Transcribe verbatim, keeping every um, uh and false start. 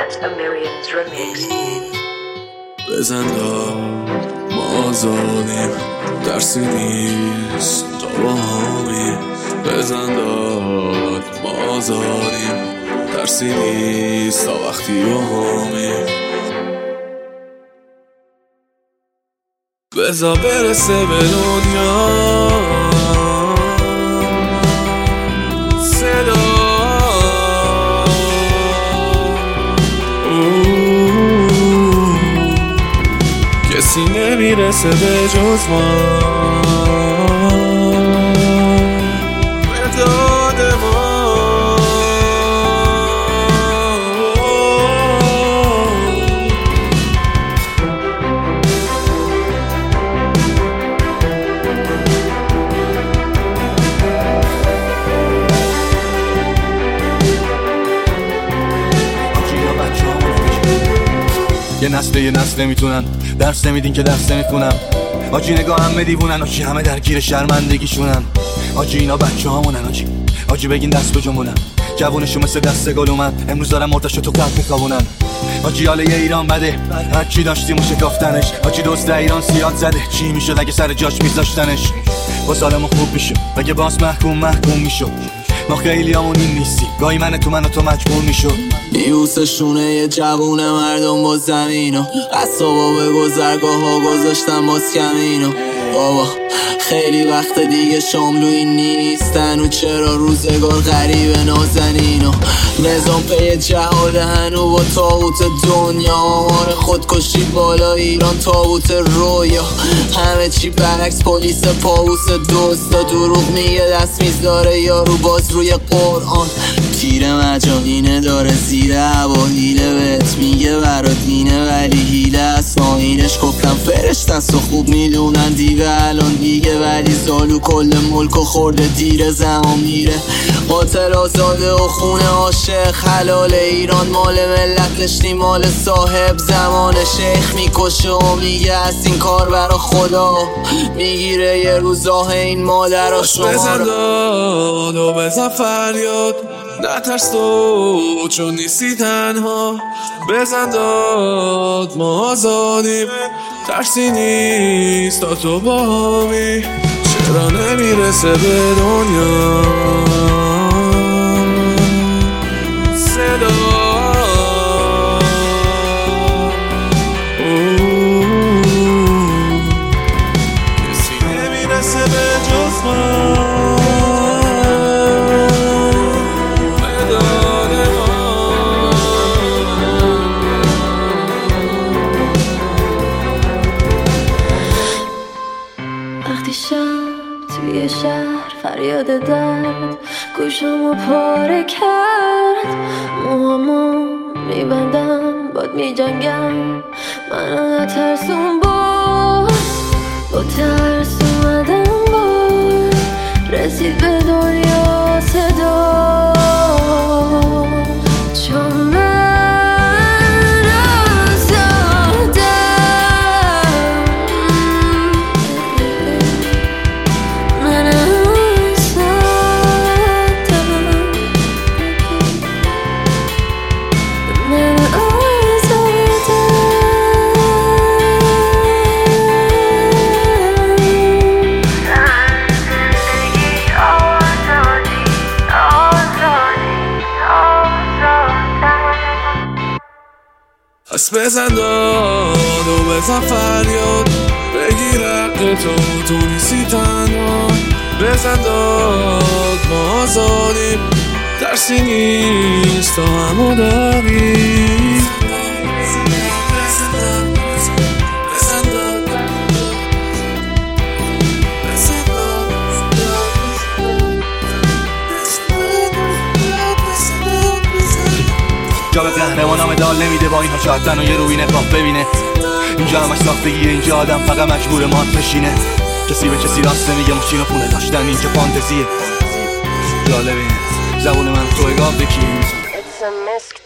Grant a Millions remix. بزن داد ما آزادیم، درسی نیست تا با همیم. بزن داد ما آزادیم، درسی نیست تا وقتی با همیم. بزا برسه به دنیا صدا، کسی نمیرسه به جز ما به داد ما. یه نسل یه نسل نمیتونن درس نمیدین که درس نمیخونن. آجی نگاه همه دیوونن، آجی همه درگیر شرمندگیشونن. آجی اینا بچه هامونن، آجی آجی بگین دست کجامونن. جوونشو مثل دست گل اومد، امروز دارن مرتشو تو قلب میخوابونن. آجی حاله یه ایران بده، هرچی داشتیم و شکافتنش. آجی دوست ایران سیاد زده، چی میشد اگه سر جاش میذاشتنش. با سالمون خوب میشد اگه باز محکوم محکوم میشد. ما خیلی همون این نیستیم، گاهی من تو من و تو مجبور میشد. یوسشونه یه جوونه مردم با زمینو، قصابا به گذرگاه ها گذاشتن باز کمینو. بابا خیلی وقت دیگه شاملوی نیستن و چرا روزگار غریب نازنینو. نظام پی جهال هنو با تاوت دنیا، آمار خودکشی بالا ایران تاوت رویا. همه چی برعکس، پلیس پاوس دوستا دروغ میگه دست میذاره یارو باز روی قرآن. تیر مجانینه داره زیر هوا هیله بهت میگه برا دینه، ولی هیله از ناهینش کفتن فرشت است و خوب میدونن دیگه الان دیگه. ولی زالو کل ملک و خورده دیر زمان میره. قاتل آزاده و خونه عاشق حلال ایران مال ملت نی مال صاحب زمان. شیخ میکشه و میگه از این کار برا خدا، میگیره یه روزاه این مادر شما. بزن داد و بزن فریاد، نترس تو چون نیستی تنها. بزن داد ما آزادیم، ترسی نیست تا تو با همی. چرا نمیرسه به دنیا صدا، کسی نمیرسه به جز ما. وقتی شب توی شهر فریاد درد گوشمو پاره کرد، موهامو میبندم باد میجنگم، من نترسون باز. با ترس اومدم باز، رسید به دنیا صدا. چون من آزادم، من آزادم، من آزادم. زندگی آزادی، آزادی، آزادم. پس بزن داد و بزن فریاد، بگیر حق تو تو نیستی تنها. بزن داد ما آزادیم، درسی نیست تا همو داریم. جا به قهرمانم مدال نمیده، با اینها شاید تنها یه روی نقاب ببینه. اینجا همش ساختگیه، اینجا آدم فقط مجبور مات بشینه. کسی به کسی راست نمیگه، ماشین و خونه داشتن اینجا فانتزیه. جالبه اینه زبون من تو اگاه بکیم.